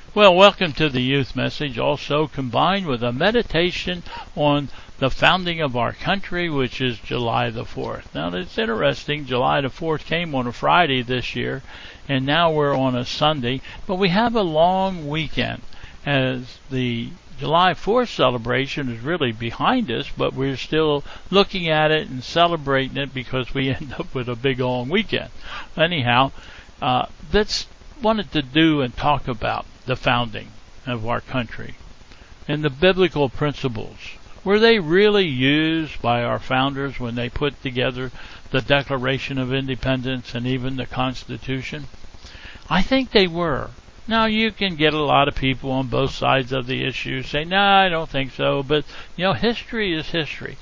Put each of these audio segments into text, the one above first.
Well, welcome to the youth message, also combined with a meditation on the founding of our country, which is July the 4th. Now, it's interesting. July the 4th came on a Friday this year, and now we're on a Sunday, but we have a long weekend as the July 4th celebration is really behind us, but we're still looking at it and celebrating it because we end up with a big long weekend. Anyhow, that's wanted to do and talk about the founding of our country and the biblical principles. Were they really used by our founders when they put together the Declaration of Independence and even the Constitution? I think they were. Now, you can get a lot of people on both sides of the issue say, no, I don't think so, but, history is history.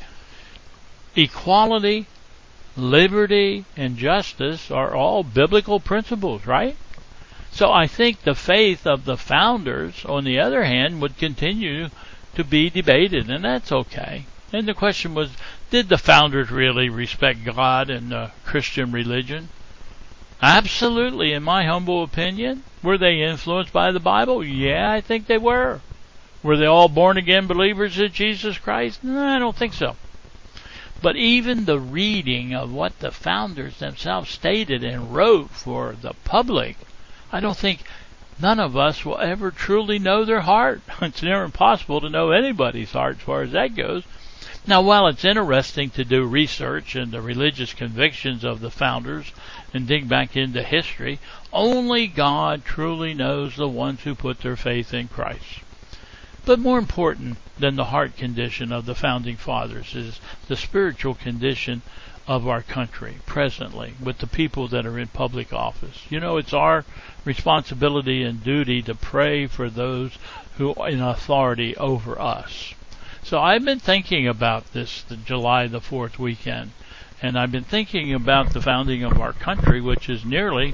Equality, liberty, and justice are all biblical principles, right? So I think the faith of the founders, on the other hand, would continue to be debated, and that's okay. And the question was, did the founders really respect God and the Christian religion? Absolutely, in my humble opinion. Were they influenced by the Bible? Yeah, I think they were. Were they all born-again believers in Jesus Christ? No, I don't think so. But even the reading of what the founders themselves stated and wrote for the public, I don't think none of us will ever truly know their heart. It's near impossible to know anybody's heart as far as that goes. Now, while it's interesting to do research in the religious convictions of the founders and dig back into history, only God truly knows the ones who put their faith in Christ. But more important than the heart condition of the founding fathers is the spiritual condition of our country presently with the people that are in public office. It's our responsibility and duty to pray for those who are in authority over us. So I've been thinking about this, the July the 4th weekend, and I've been thinking about the founding of our country, which is nearly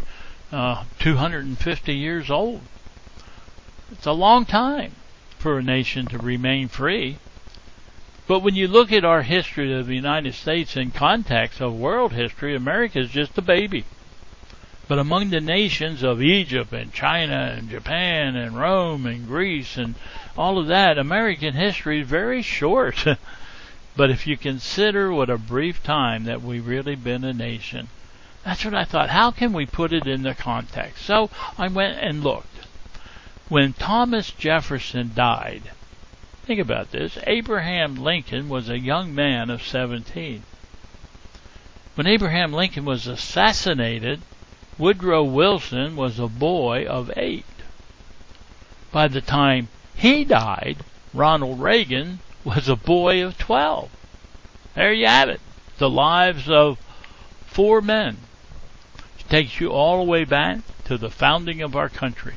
250 years old. It's a long time for a nation to remain free. But when you look at our history of the United States in context of world history, America is just a baby. But among the nations of Egypt and China and Japan and Rome and Greece and all of that, American history is very short. But if you consider what a brief time that we've really been a nation, that's what I thought. How can we put it in the context? So I went and looked. When Thomas Jefferson died, think about this, Abraham Lincoln was a young man of 17. When Abraham Lincoln was assassinated, Woodrow Wilson was a boy of 8. By the time he died, Ronald Reagan was a boy of 12. There you have it. The lives of 4 men. It takes you all the way back to the founding of our country,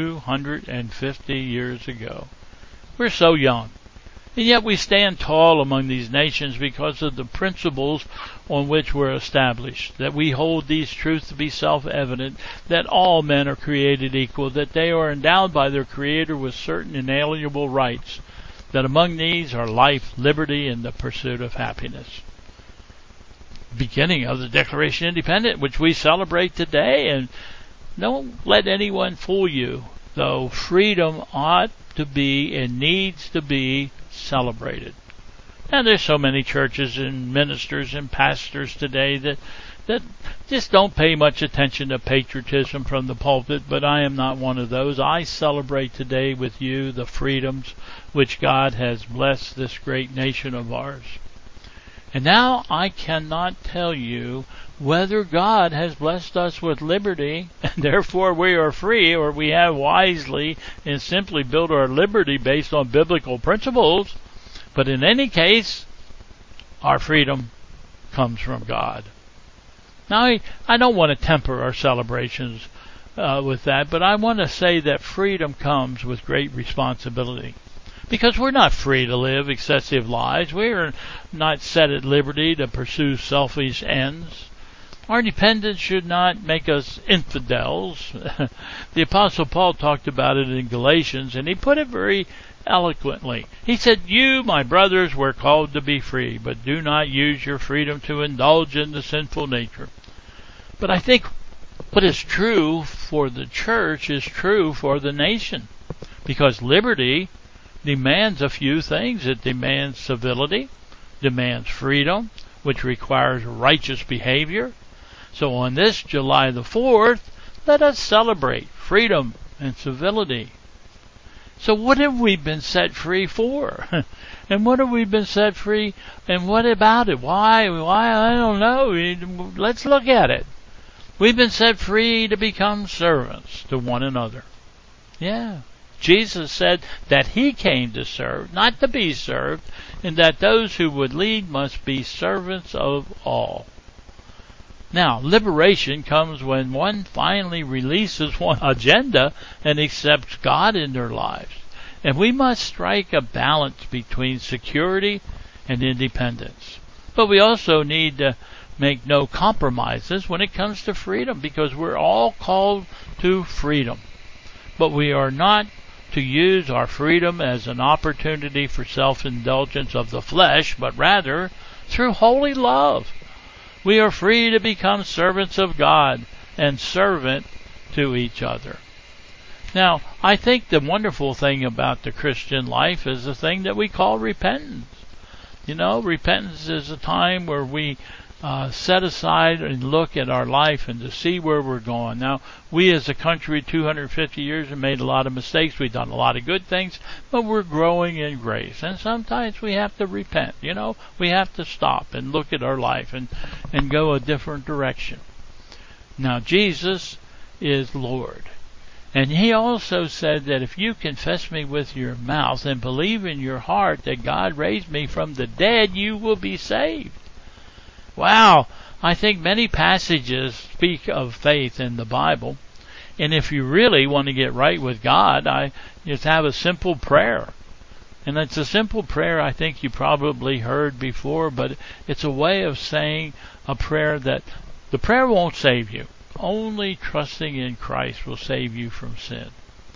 250 years ago. We're so young. And yet we stand tall among these nations because of the principles on which we're established, that we hold these truths to be self-evident, that all men are created equal, that they are endowed by their Creator with certain inalienable rights, that among these are life, liberty, and the pursuit of happiness. Beginning of the Declaration of Independence, which we celebrate today, and don't let anyone fool you, though freedom ought to be and needs to be celebrated. Now, there's so many churches and ministers and pastors today that just don't pay much attention to patriotism from the pulpit, but I am not one of those. I celebrate today with you the freedoms which God has blessed this great nation of ours. And now I cannot tell you whether God has blessed us with liberty, and therefore we are free, or we have wisely and simply built our liberty based on biblical principles. But in any case, our freedom comes from God. Now, I don't want to temper our celebrations with that, but I want to say that freedom comes with great responsibility. Because we're not free to live excessive lives. We are not set at liberty to pursue selfish ends. Our independence should not make us infidels. The Apostle Paul talked about it in Galatians, and he put it very eloquently. He said, "You, my brothers, were called to be free, but do not use your freedom to indulge in the sinful nature." But I think What is true for the church is true for the nation, because liberty demands a few things. It demands civility, demands freedom, which requires righteous behavior. So on this July the 4th, let us celebrate freedom and civility. So what have we been set free for? And what have we been set free? And what about it? Why? I don't know. Let's look at it. We've been set free to become servants to one another. Yeah. Jesus said that he came to serve, not to be served, and that those who would lead must be servants of all. Now, liberation comes when one finally releases one agenda and accepts God in their lives. And we must strike a balance between security and independence. But we also need to make no compromises when it comes to freedom, because we're all called to freedom. But we are not to use our freedom as an opportunity for self-indulgence of the flesh, but rather through holy love. We are free to become servants of God and servant to each other. Now, I think the wonderful thing about the Christian life is the thing that we call repentance. You know, repentance is a time where we set aside and look at our life and to see where we're going. Now, we as a country, 250 years, have made a lot of mistakes. We've done a lot of good things, but we're growing in grace. And sometimes we have to repent. You know, we have to stop and look at our life and go a different direction. Now, Jesus is Lord. And he also said that if you confess me with your mouth and believe in your heart that God raised me from the dead, you will be saved. Wow, I think many passages speak of faith in the Bible. And if you really want to get right with God, I just have a simple prayer. And it's a simple prayer I think you probably heard before, but it's a way of saying a prayer that the prayer won't save you. Only trusting in Christ will save you from sin.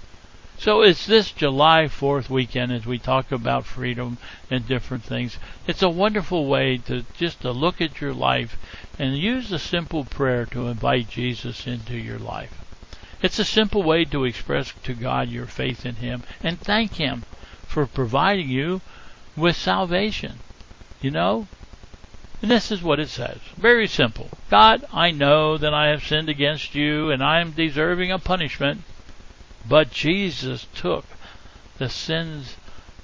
So it's this July 4th weekend as we talk about freedom and different things. It's a wonderful way to just to look at your life and use a simple prayer to invite Jesus into your life. It's a simple way to express to God your faith in him and thank him for providing you with salvation. You know? And this is what it says. Very simple. God, I know that I have sinned against you and I am deserving of punishment. But Jesus took the sins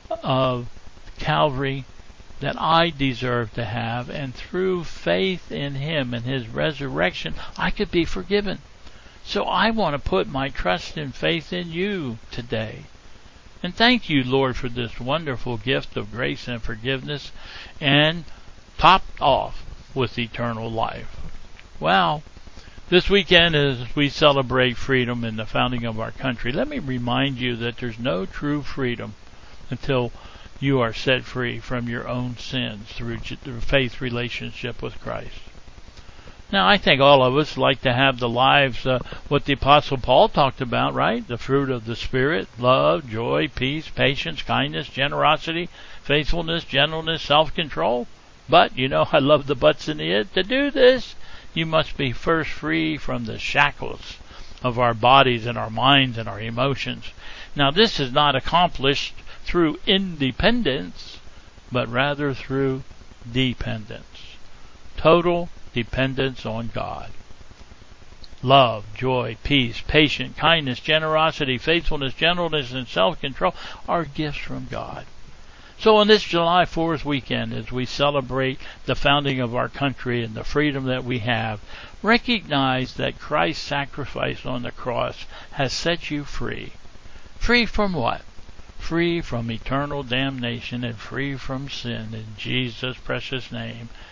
of Calvary that I deserve to have, and through faith in him and his resurrection, I could be forgiven. So I want to put my trust and faith in you today. And thank you, Lord, for this wonderful gift of grace and forgiveness, and topped off with eternal life. Wow. This weekend, as we celebrate freedom and the founding of our country, let me remind you that there's no true freedom until you are set free from your own sins through the faith relationship with Christ. Now, I think all of us like to have the lives, what the Apostle Paul talked about, right? The fruit of the Spirit, love, joy, peace, patience, kindness, generosity, faithfulness, gentleness, self-control. But, you know, I love the buts in the it. To do this, you must be first free from the shackles of our bodies and our minds and our emotions. Now, this is not accomplished through independence, but rather through dependence. Total dependence on God. Love, joy, peace, patience, kindness, generosity, faithfulness, gentleness, and self-control are gifts from God. So on this July 4th weekend, as we celebrate the founding of our country and the freedom that we have, recognize that Christ's sacrifice on the cross has set you free. Free from what? Free from eternal damnation and free from sin in Jesus' precious name.